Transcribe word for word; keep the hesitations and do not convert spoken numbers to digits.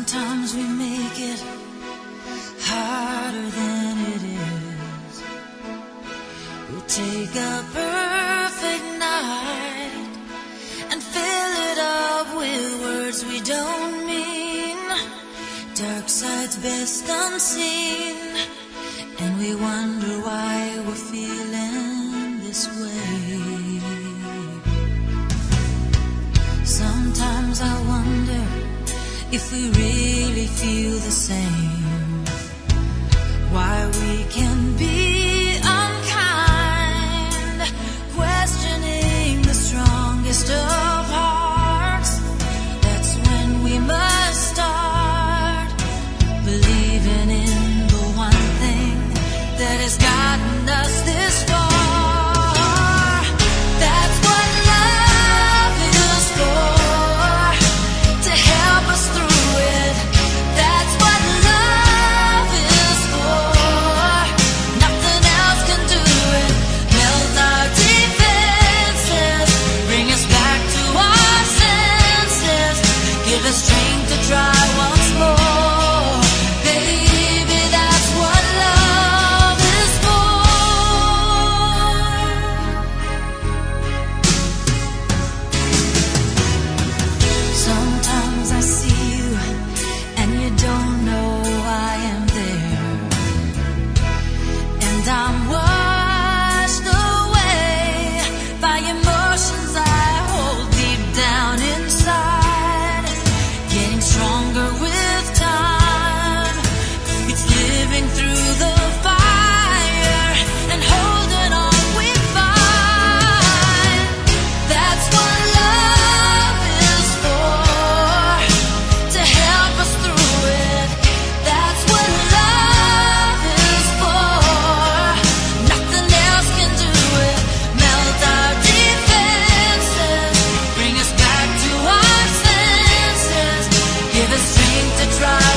Sometimes we make it harder than it is. We'll take a perfect night and fill it up with words we don't mean. Dark side's best unseen, and we wonder why we're feeling this way. Sometimes I wonder if we really feel the same, why we can be unkind, questioning the strongest of hearts. That's when we must start believing in the one thing that has gotten us this far. That's what love is for, to help us through it. That's what love is for. Nothing else can do it. Melt our defenses, bring us back to our senses, give us strength to try once more. Baby, that's what love is for. Sometimes I see you and you don't know I am there, and I'm washed away by emotions I hold deep down inside. Getting stronger with time, it's living through the fire and holding on we find. That's what love is for, to help us through it. That's what love is for. Nothing else can do it. Melt our defenses, bring us back to our senses, give us strength to try